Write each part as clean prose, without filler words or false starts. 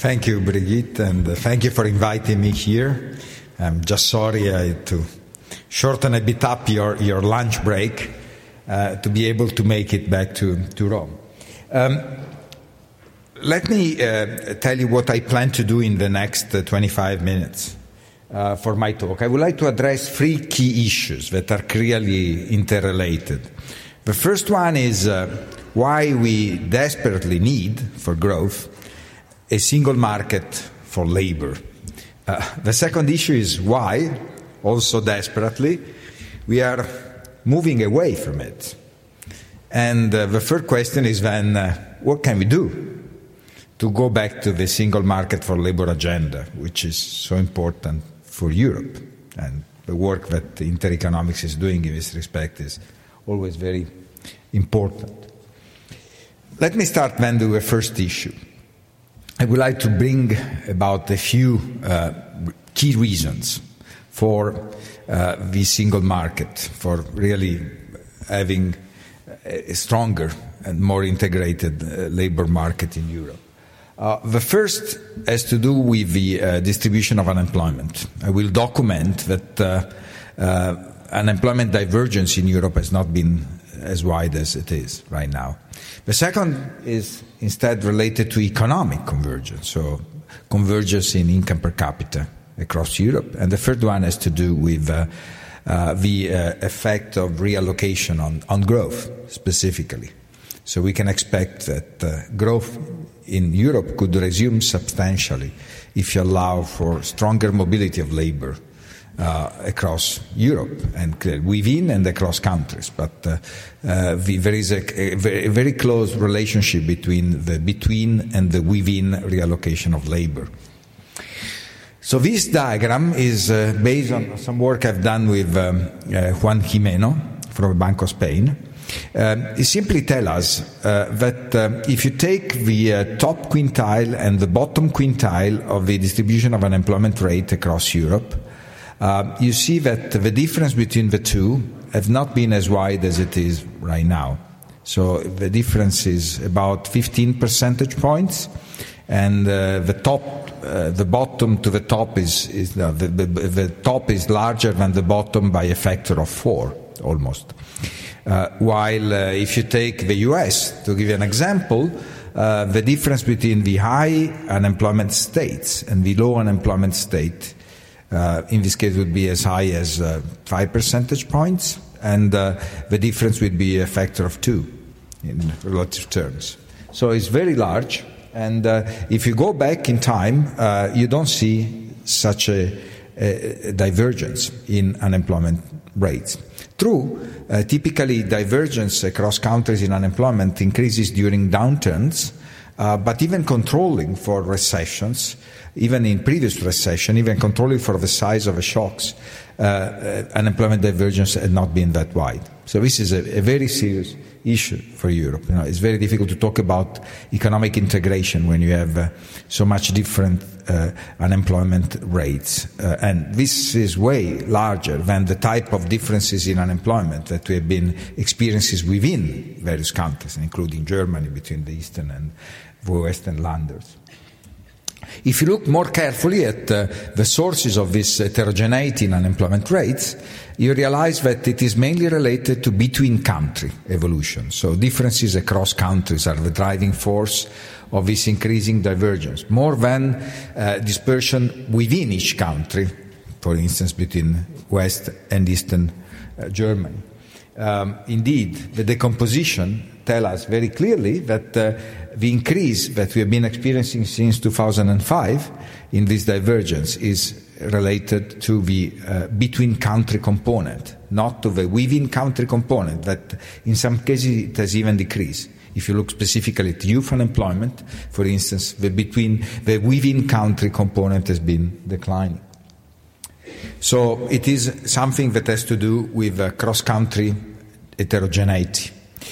Thank you, Brigitte, and thank you for inviting me here. I'm just sorry to shorten a bit up your lunch break to be able to make it back to Rome. Let me tell you what I plan to do in the next 25 minutes for my talk. I would like to address three key issues that are clearly interrelated. The first one is why we desperately need, for growth, a single market for labor. The second issue is why, also desperately, we are moving away from it. And the third question is then, what can we do to go back to the single market for labor agenda, which is so important for Europe? And the work that Intereconomics is doing in this respect is always very important. Let me start then with the first issue. I would like to bring about a few key reasons for the single market, for really having a stronger and more integrated labor market in Europe. The first has to do with the distribution of unemployment. I will document that unemployment divergence in Europe has not been as wide as it is right now. The second is instead related to economic convergence, so convergence in income per capita across Europe. And the third one has to do with the effect of reallocation on growth specifically. So we can expect that growth in Europe could resume substantially if you allow for stronger mobility of labor across Europe and within and across countries. But there is a very close relationship between the between and the within reallocation of labor. So this diagram is based on some work I've done with Juan Jimeno from Banco Spain. It simply tells us that if you take the top quintile and the bottom quintile of the distribution of unemployment rate across Europe, you see that the difference between the two have not been as wide as it is right now. So the difference is about 15 percentage points, and the bottom to the top the top is larger than the bottom by a factor of 4 almost. While if you take the US, to give you an example, the difference between the high unemployment states and the low unemployment state in this case would be as high as 5 percentage points, and the difference would be a factor of 2 in relative terms. So it's very large, and if you go back in time, you don't see such a divergence in unemployment rates. True, typically divergence across countries in unemployment increases during downturns, but even controlling for recessions, even in previous recession, even controlling for the size of the shocks, unemployment divergence had not been that wide. So this is a very serious issue for Europe. It's very difficult to talk about economic integration when you have so much different unemployment rates. And this is way larger than the type of differences in unemployment that we have been experiencing within various countries, including Germany, between the eastern and the western landers. If you look more carefully at the sources of this heterogeneity in unemployment rates, you realize that it is mainly related to between-country evolution. So differences across countries are the driving force of this increasing divergence, more than dispersion within each country, for instance, between West and Eastern Germany. Indeed, the decomposition tells us very clearly that the increase that we have been experiencing since 2005 in this divergence is related to the between-country component, not to the within-country component, that in some cases it has even decreased. If you look specifically at youth unemployment, for instance, the within-country component has been declining. So it is something that has to do with cross-country heterogeneity.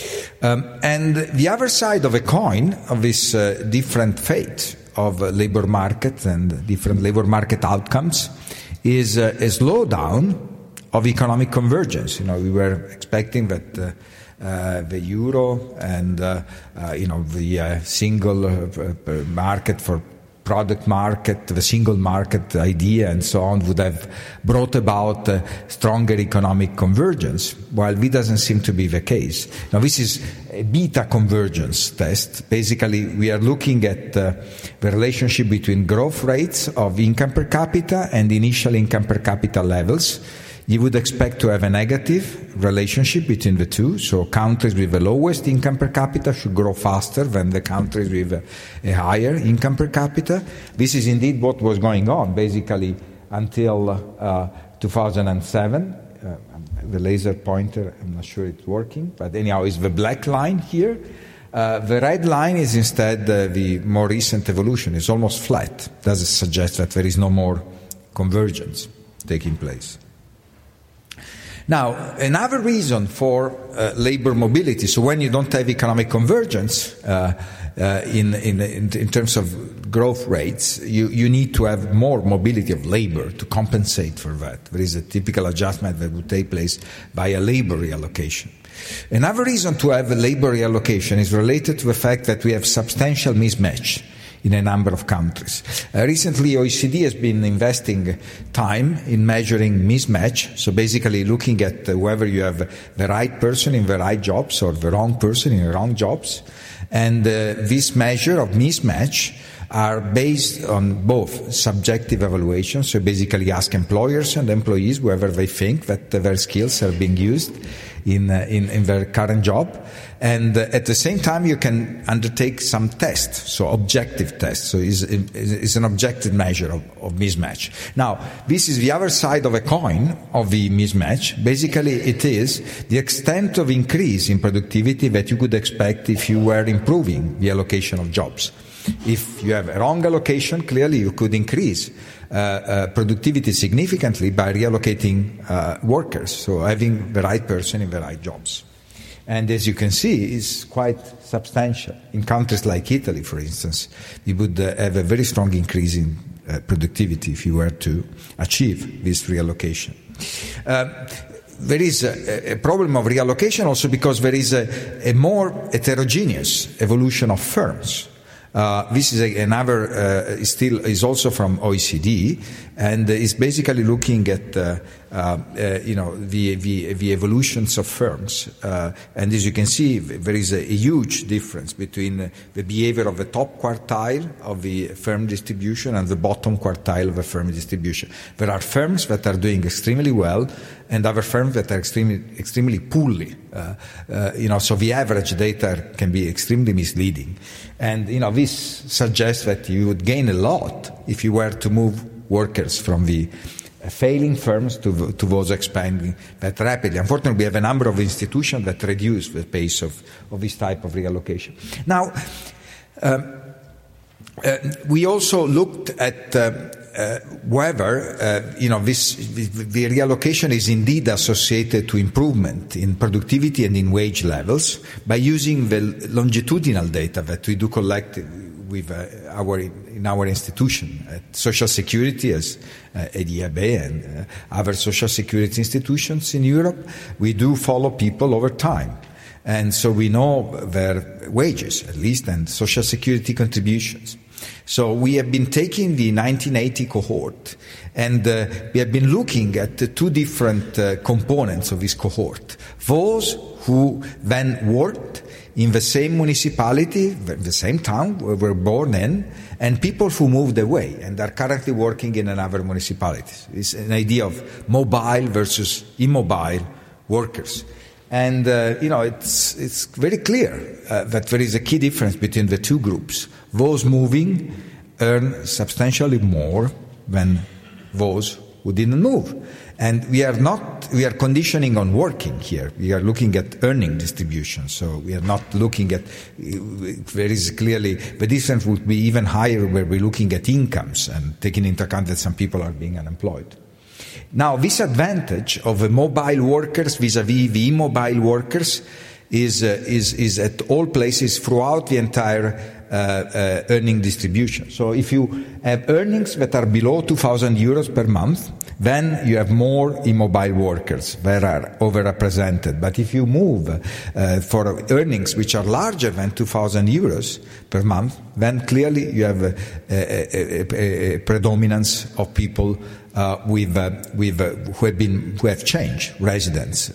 And the other side of a coin of this different fate of labor market and different labor market outcomes is a slowdown of economic convergence. We were expecting that the euro and the single market for product market, the single market idea and so on would have brought about stronger economic convergence, while this doesn't seem to be the case. Now, this is a beta convergence test. Basically, we are looking at the relationship between growth rates of income per capita and initial income per capita levels. You would expect to have a negative relationship between the two. So countries with the lowest income per capita should grow faster than the countries with a higher income per capita. This is indeed what was going on, basically, until 2007. The laser pointer, I'm not sure it's working, but anyhow, is the black line here. The red line is instead the more recent evolution. It's almost flat. Does suggest that there is no more convergence taking place. Now, another reason for labor mobility, so when you don't have economic convergence in terms of growth rates, you need to have more mobility of labor to compensate for that. There is a typical adjustment that would take place by a labor reallocation. Another reason to have a labor reallocation is related to the fact that we have substantial mismatch in a number of countries. Recently, OECD has been investing time in measuring mismatch, so basically looking at whether you have the right person in the right jobs or the wrong person in the wrong jobs. And this measure of mismatch are based on both subjective evaluations, so basically ask employers and employees whether they think that their skills are being used in their current job, and at the same time you can undertake some tests, so objective tests, so it's an objective measure of mismatch. Now, this is the other side of a coin of the mismatch. Basically, it is the extent of increase in productivity that you could expect if you were improving the allocation of jobs. If you have a wrong allocation, clearly you could increase productivity significantly by reallocating workers, so having the right person in the right jobs. And as you can see, it's quite substantial. In countries like Italy, for instance, you would have a very strong increase in productivity if you were to achieve this reallocation. There is a problem of reallocation also because there is a more heterogeneous evolution of firms. This is another, is also from OECD, and is basically looking at, the evolutions of firms. And as you can see, there is a huge difference between the behavior of the top quartile of the firm distribution and the bottom quartile of the firm distribution. There are firms that are doing extremely well, and other firms that are extremely poorly. So the average data can be extremely misleading. And, this suggests that you would gain a lot if you were to move workers from the failing firms to those expanding that rapidly. Unfortunately, we have a number of institutions that reduce the pace of this type of reallocation. Now, we also looked at whether the reallocation is indeed associated to improvement in productivity and in wage levels by using the longitudinal data that we do collect with in our institution at Social Security as EDIAB and other social security institutions in Europe. We do follow people over time. And so we know their wages, at least, and social security contributions. So we have been taking the 1980 cohort, and we have been looking at the two different components of this cohort. Those who then worked in the same municipality, the same town we were born in, and people who moved away and are currently working in another municipality. It's an idea of mobile versus immobile workers. And, it's very clear that there is a key difference between the two groups. Those moving earn substantially more than those who didn't move. And we are conditioning on working here. We are looking at earning distribution. So we are not looking at, there is clearly, the difference would be even higher where we're looking at incomes and taking into account that some people are being unemployed. Now, this advantage of the mobile workers vis-à-vis the immobile workers is at all places throughout the entire earning distribution. So if you have earnings that are below 2,000 euros per month, then you have more immobile workers that are overrepresented. But if you move for earnings which are larger than 2,000 euros per month, then clearly you have a predominance of people who have changed residence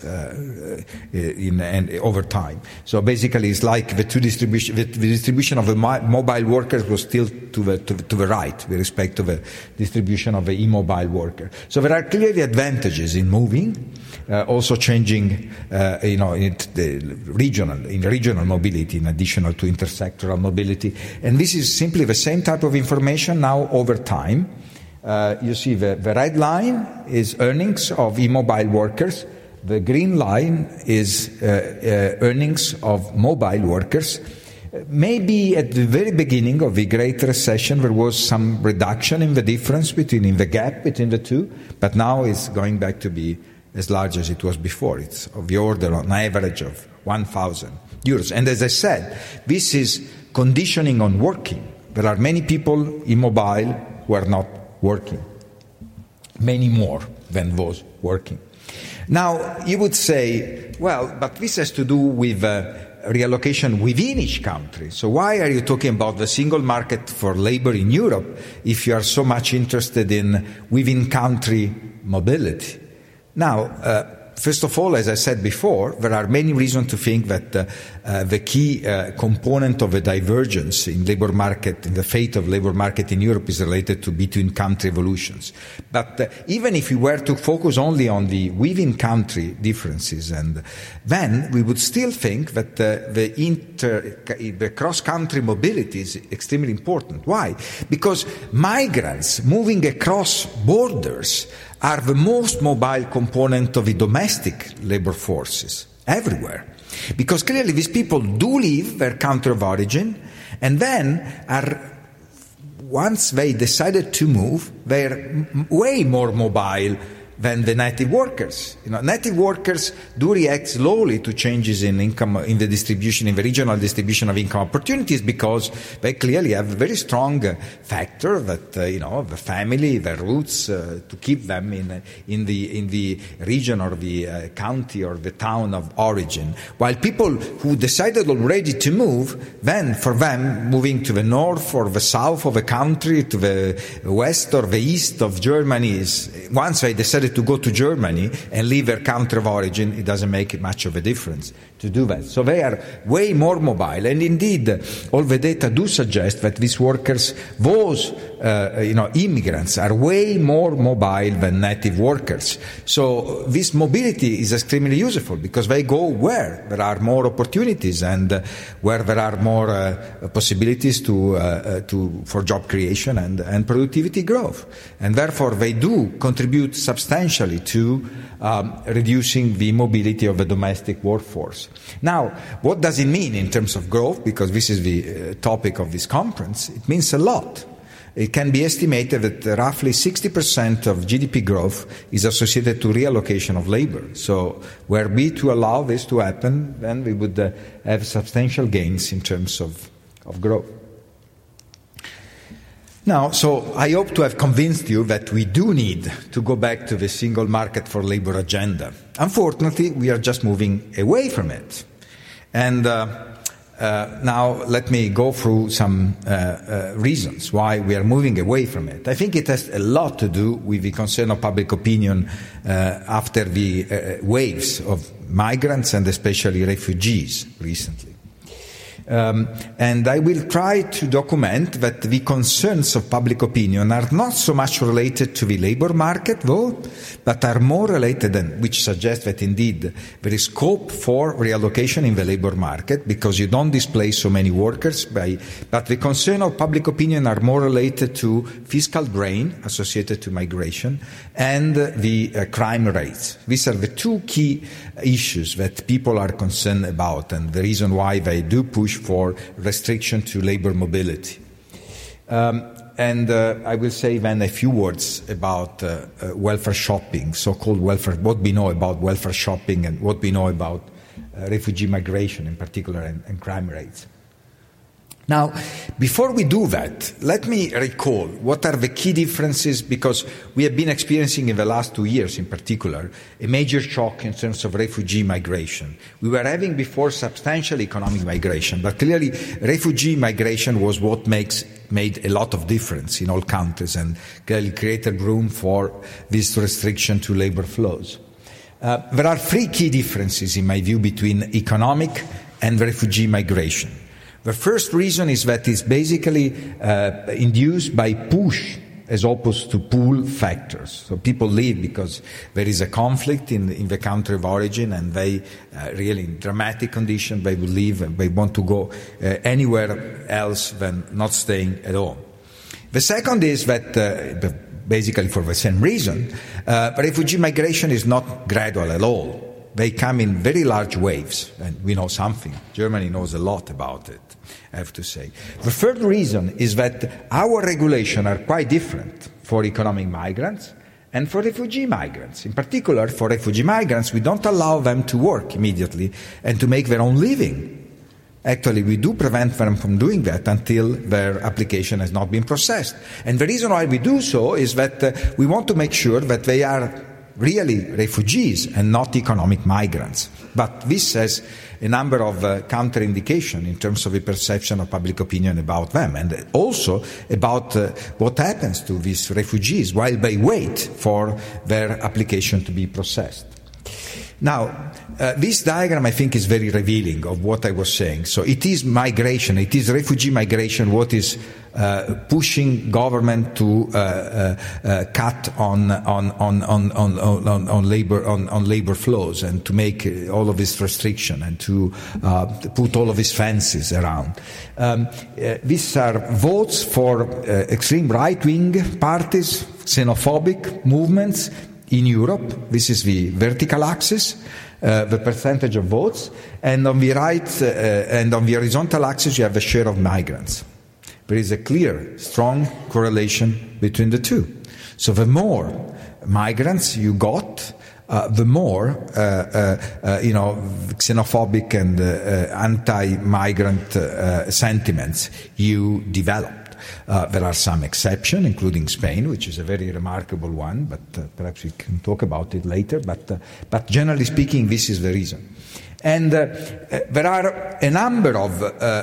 over time. So basically, it's like the distribution of the mobile workers was still to the right with respect to the distribution of the immobile worker. So there are clearly advantages in moving, also changing, in regional mobility in addition to intersectoral mobility, and this is simply the same type of information now over time. You see the red line is earnings of immobile workers. The green line is earnings of mobile workers. Maybe at the very beginning of the Great Recession there was some reduction in the difference in the gap between the two, but now it's going back to be as large as it was before. It's of the order on average of 1,000 euros. And as I said, this is conditioning on working. There are many people immobile who are not working, many more than those working. Now, you would say, well, but this has to do with reallocation within each country. So why are you talking about the single market for labor in Europe if you are so much interested in within-country mobility? Now, first of all, as I said before, there are many reasons to think that the key component of a divergence in labor market, in the fate of labor market in Europe, is related to between-country evolutions. But even if we were to focus only on the within-country differences, and then we would still think that the cross-country mobility is extremely important. Why? Because migrants moving across borders are the most mobile component of the domestic labor forces everywhere. Because clearly these people do leave their country of origin, and then once they decided to move, they're way more mobile than the native workers. Native workers do react slowly to changes in income, in the distribution, in the regional distribution of income opportunities, because they clearly have a very strong factor that the family, their roots, to keep them in the region or the county or the town of origin. While people who decided already to move, then for them moving to the north or the south of a country, to the west or the east of Germany, is once they decided to go to Germany and leave their country of origin, it doesn't make much of a difference to do that. So they are way more mobile, and indeed all the data do suggest that these workers, those immigrants, are way more mobile than native workers. So this mobility is extremely useful because they go where there are more opportunities and where there are more possibilities for job creation and productivity growth, and therefore they do contribute substantially to reducing the mobility of the domestic workforce. Now, what does it mean in terms of growth? Because this is the topic of this conference. It means a lot. It can be estimated that roughly 60% of GDP growth is associated to reallocation of labor. So were we to allow this to happen, then we would have substantial gains in terms of growth. Now, so I hope to have convinced you that we do need to go back to the single market for labor agenda. Unfortunately, we are just moving away from it. And now let me go through some reasons why we are moving away from it. I think it has a lot to do with the concern of public opinion after the waves of migrants and especially refugees recently. And I will try to document that the concerns of public opinion are not so much related to the labor market, though, but are more related, which suggests that indeed there is scope for reallocation in the labor market because you don't displace so many workers. But the concern of public opinion are more related to fiscal drain associated to migration and the crime rates. These are the two key issues that people are concerned about, and the reason why they do push for restriction to labor mobility. And I will say then a few words about welfare shopping, so-called welfare, what we know about welfare shopping and what we know about refugee migration in particular and crime rates. Now, before we do that, let me recall what are the key differences, because we have been experiencing in the last 2 years in particular a major shock in terms of refugee migration. We were having before substantial economic migration, but clearly refugee migration was what made a lot of difference in all countries and clearly created room for this restriction to labor flows. There are 3 key differences, in my view, between economic and refugee migration. The first reason is that it's basically induced by push as opposed to pull factors. So people leave because there is a conflict in the country of origin, and they really in dramatic conditions they will leave and they want to go anywhere else than not staying at home. The second is that basically for the same reason, refugee migration is not gradual at all. They come in very large waves, and we know something. Germany knows a lot about it, I have to say. The third reason is that our regulations are quite different for economic migrants and for refugee migrants. In particular, for refugee migrants, we don't allow them to work immediately and to make their own living. Actually, we do prevent them from doing that until their application has not been processed. And the reason why we do so is that we want to make sure that they are really refugees and not economic migrants. But this has a number of counterindications in terms of the perception of public opinion about them, and also about what happens to these refugees while they wait for their application to be processed. Now, this diagram, I think, is very revealing of what I was saying. So it is migration, it is refugee migration, what is pushing government to cut on labor flows and to make all of this restriction and to put all of these fences around. These are votes for extreme right-wing parties, xenophobic movements in Europe. This is the vertical axis, the percentage of votes, and on the right and on the horizontal axis you have the share of migrants. There is a clear, strong correlation between the two. So the more migrants you got, the more xenophobic and anti-migrant sentiments you develop. There are some exceptions, including Spain, which is a very remarkable one, but perhaps we can talk about it later. But generally speaking, this is the reason. And there are a number of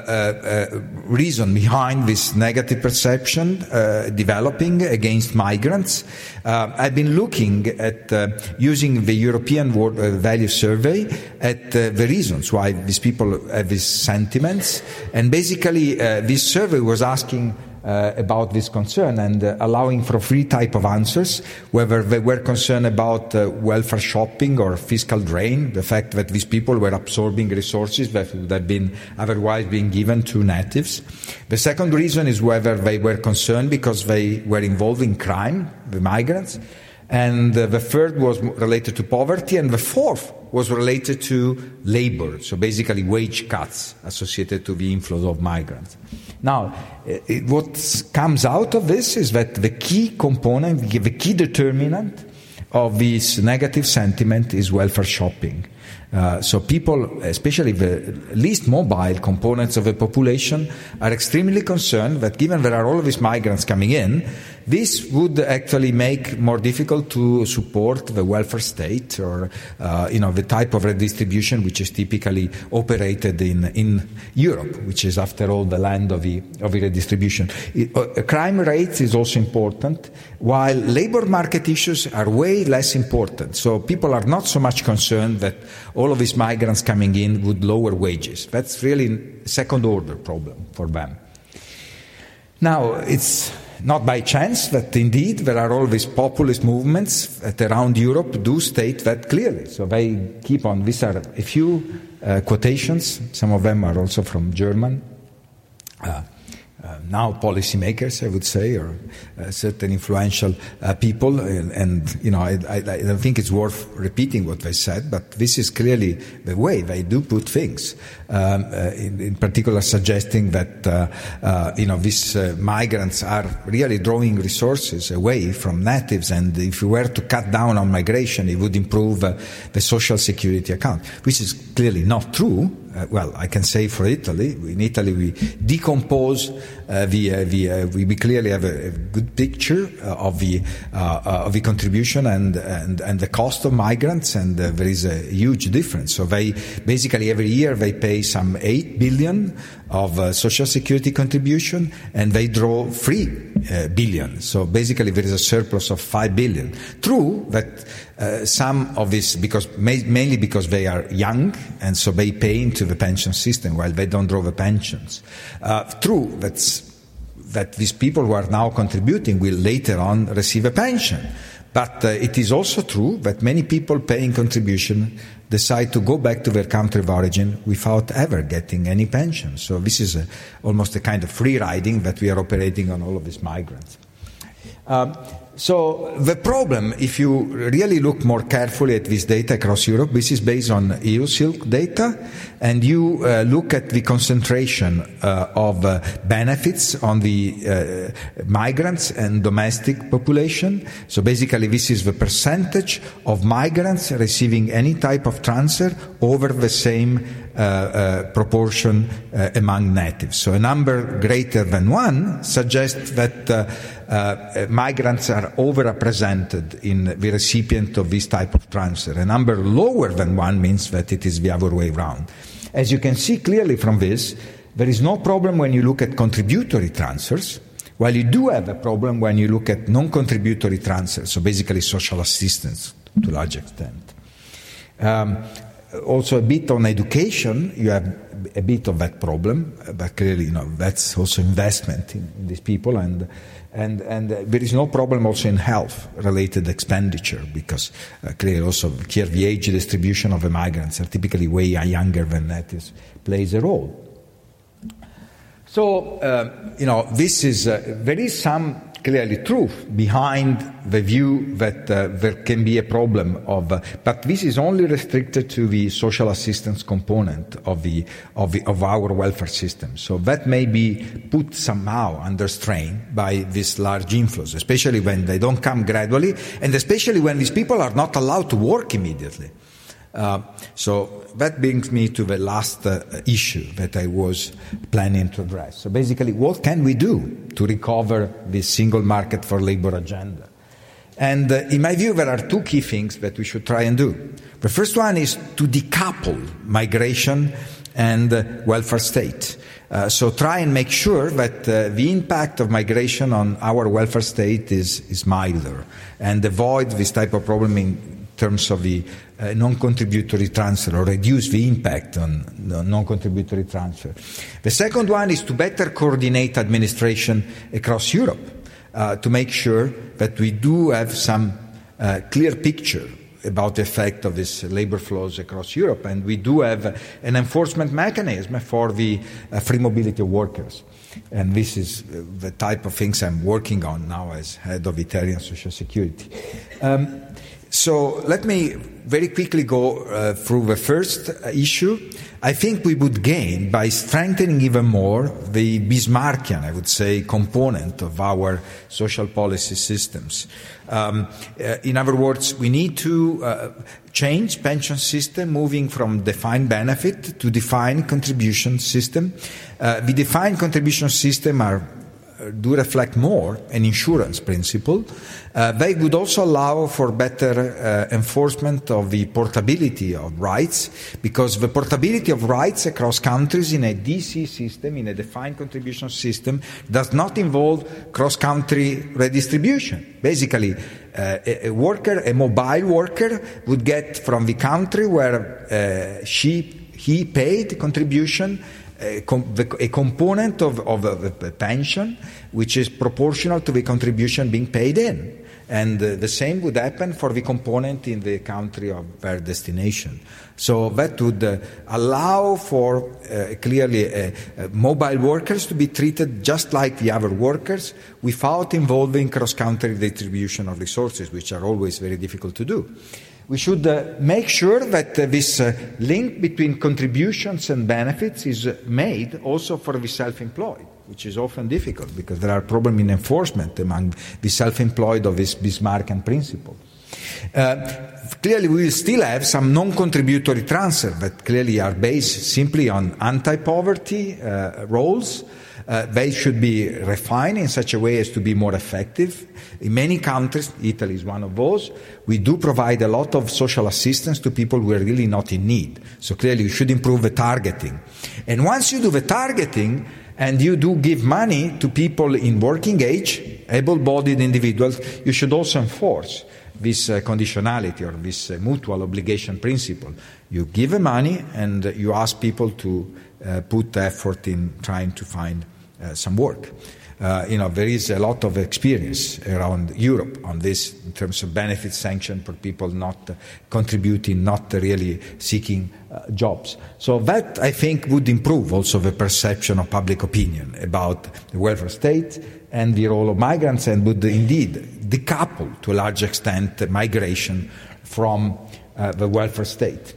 reasons behind this negative perception developing against migrants. I've been looking at using the European World Value Survey at the reasons why these people have these sentiments. And basically, this survey was asking about this concern and allowing for 3 types of answers, whether they were concerned about welfare shopping or fiscal drain, the fact that these people were absorbing resources that would have been otherwise being given to natives. The second reason is whether they were concerned because they were involved in crime, the migrants. And the third was related to poverty, and the fourth was related to labor, so basically wage cuts associated to the inflow of migrants. Now, what comes out of this is that the key component, the key determinant of this negative sentiment is welfare shopping. So people, especially the least mobile components of the population, are extremely concerned that given there are all of these migrants coming in, this would actually make more difficult to support the welfare state or, the type of redistribution which is typically operated in Europe, which is, after all, the land of the redistribution. Crime rates is also important, while labor market issues are way less important. So people are not so much concerned that all of these migrants coming in would lower wages. That's really a second-order problem for them. Now, it's not by chance that indeed there are all these populist movements that around Europe do state that clearly. So they keep on. These are a few quotations. Some of them are also from German. Now policymakers, I would say, or certain influential people, and I don't think it's worth repeating what they said, but this is clearly the way they do put things. In particular, suggesting that these migrants are really drawing resources away from natives, and if we were to cut down on migration, it would improve the social security account, which is clearly not true. well, I can say for Italy. In Italy, we decompose we clearly have a good picture of the contribution and the cost of migrants, and there is a huge difference. So they basically every year they pay some 8 billion of social security contribution, and they draw 3 billion. So basically there is a surplus of 5 billion. True that some of this, mainly because they are young, and so they pay into the pension system while they don't draw the pensions. True that these people who are now contributing will later on receive a pension. But it is also true that many people paying contribution decide to go back to their country of origin without ever getting any pension. So this is almost a kind of free riding that we are operating on all of these migrants. So the problem, if you really look more carefully at this data across Europe, this is based on EU Silk data, and you look at the concentration of benefits on the migrants and domestic population. So basically this is the percentage of migrants receiving any type of transfer over the same proportion among natives. So a number greater than 1 suggests that migrants are overrepresented in the recipient of this type of transfer. A number lower than 1 means that it is the other way around. As you can see clearly from this, there is no problem when you look at contributory transfers, while you do have a problem when you look at non-contributory transfers, so basically social assistance to a large extent. Also a bit on education, you have a bit of that problem, but clearly, that's also investment in these people, and there is no problem also in health-related expenditure, because clearly also here the age distribution of the migrants are typically way younger than natives plays a role. So, this is, there is some clearly truth behind the view that there can be a problem but this is only restricted to the social assistance component of our welfare system. So that may be put somehow under strain by this large inflows, especially when they don't come gradually, and especially when these people are not allowed to work immediately. So that brings me to the last issue that I was planning to address. So basically, what can we do to recover this single market for labor agenda? And in my view, there are 2 key things that we should try and do. The first one is to decouple migration and welfare state. So try and make sure that the impact of migration on our welfare state is milder, and avoid this type of problem in terms of the non-contributory transfer, or reduce the impact on non-contributory transfer. The second one is to better coordinate administration across Europe to make sure that we do have some clear picture about the effect of these labor flows across Europe, and we do have an enforcement mechanism for the free mobility of workers. And this is the type of things I'm working on now as head of Italian Social Security. So let me very quickly go through the first issue. I think we would gain by strengthening even more the Bismarckian, I would say, component of our social policy systems. In other words, we need to change pension system, moving from defined benefit to defined contribution system. The defined contribution system do reflect more an insurance principle. They would also allow for better enforcement of the portability of rights, because the portability of rights across countries in a DC system, in a defined contribution system, does not involve cross-country redistribution. Basically, a mobile worker would get from the country where he paid contribution a component of the pension which is proportional to the contribution being paid in. And the same would happen for the component in the country of their destination. So that would allow for clearly mobile workers to be treated just like the other workers, without involving cross-country distribution of resources, which are always very difficult to do. We should make sure that this link between contributions and benefits is made also for the self-employed, which is often difficult because there are problems in enforcement among the self-employed of this Bismarckian principle. Clearly, we will still have some non-contributory transfer that clearly are based simply on anti-poverty roles. They should be refined in such a way as to be more effective. In many countries, Italy is one of those, we do provide a lot of social assistance to people who are really not in need. So clearly, you should improve the targeting. And once you do the targeting, and you do give money to people in working age, able-bodied individuals, you should also enforce this conditionality or this mutual obligation principle. You give the money and you ask people to put effort in trying to find some work. There is a lot of experience around Europe on this in terms of benefit sanction for people not contributing, not really seeking jobs. So that, I think, would improve also the perception of public opinion about the welfare state and the role of migrants, and would indeed decouple to a large extent migration from the welfare state.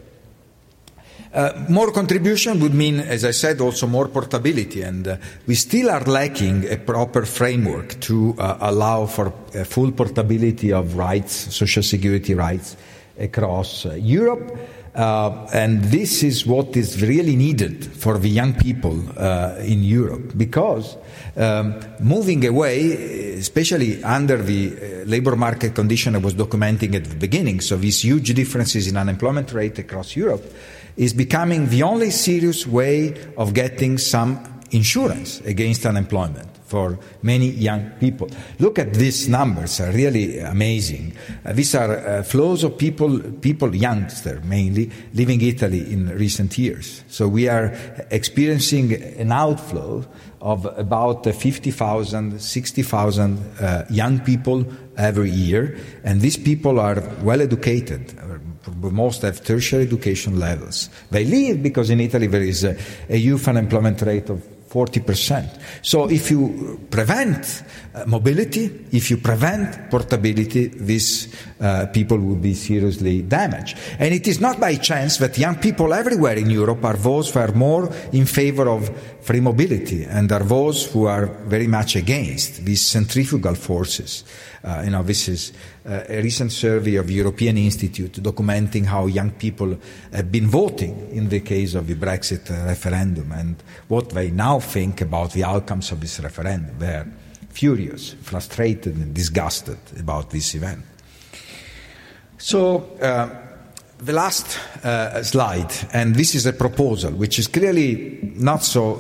More contribution would mean, as I said, also more portability, and we still are lacking a proper framework to allow for full portability of rights, social security rights across Europe. And this is what is really needed for the young people in Europe, because moving away, especially under the labor market condition I was documenting at the beginning, so these huge differences in unemployment rate across Europe, is becoming the only serious way of getting some insurance against unemployment for many young people. Look at these numbers, are really amazing. These are flows of people, youngsters mainly, leaving Italy in recent years. So we are experiencing an outflow of about 50,000, 60,000 young people every year, and these people are well educated. Most have tertiary education levels. They leave because in Italy there is a youth unemployment rate of 40%. So if you prevent mobility, if you prevent portability, these people will be seriously damaged. And it is not by chance that young people everywhere in Europe are those who are more in favor of free mobility and are those who are very much against these centrifugal forces. This is a recent survey of the European Institute documenting how young people have been voting in the case of the Brexit referendum and what they now think about the outcomes of this referendum. They are furious, frustrated and disgusted about this event. So the last slide, and this is a proposal which is clearly not so,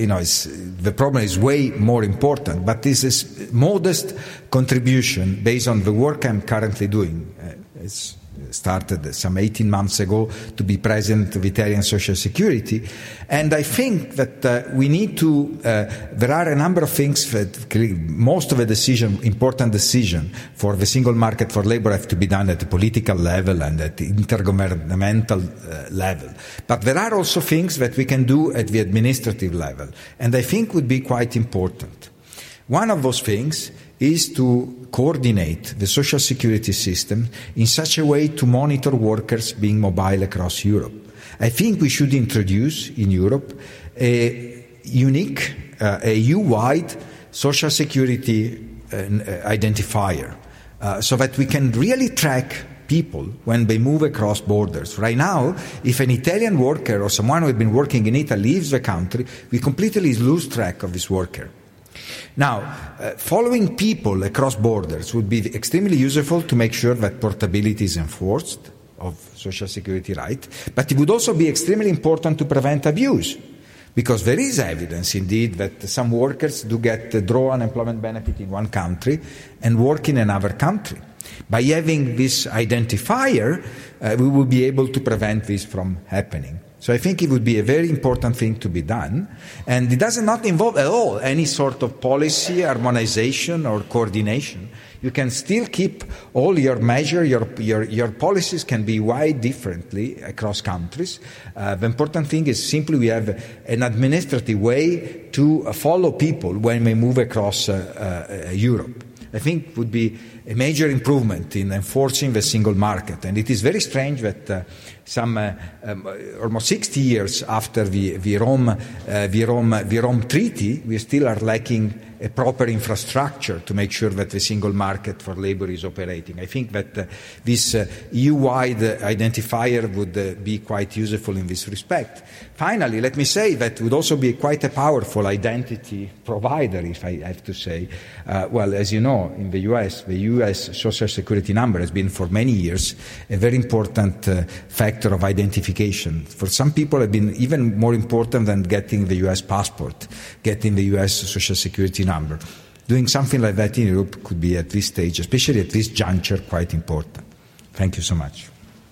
the problem is way more important, but this is modest contribution based on the work I'm currently doing. It's started some 18 months ago to be president of Italian Social Security, and I think that we need to, there are a number of things that most of the important decision for the single market for labor have to be done at the political level and at the intergovernmental level. But there are also things that we can do at the administrative level, and I think would be quite important. One of those things is to coordinate the social security system in such a way to monitor workers being mobile across Europe. I think we should introduce in Europe a unique, EU-wide social security identifier so that we can really track people when they move across borders. Right now, if an Italian worker or someone who has been working in Italy leaves the country, we completely lose track of this worker. Now, following people across borders would be extremely useful to make sure that portability is enforced of social security rights, but it would also be extremely important to prevent abuse, because there is evidence indeed that some workers do draw unemployment benefit in one country and work in another country. By having this identifier, we will be able to prevent this from happening. So I think it would be a very important thing to be done, and it does not involve at all any sort of policy harmonization or coordination. You can still keep all your measures, your policies can be wide differently across countries. The important thing is simply we have an administrative way to follow people when they move across Europe. I think would be a major improvement in enforcing the single market. And it is very strange that almost 60 years after the Rome Treaty, we still are lacking a proper infrastructure to make sure that the single market for labor is operating. I think that this EU-wide identifier would be quite useful in this respect. Finally, let me say that would also be quite a powerful identity provider, if I have to say. Well, as you know, in the US Social Security number has been for many years a very important factor of identification. For some people, it has been even more important than getting the US passport, getting the US Social Security number. Doing something like that in Europe could be at this stage, especially at this juncture, quite important. Thank you so much.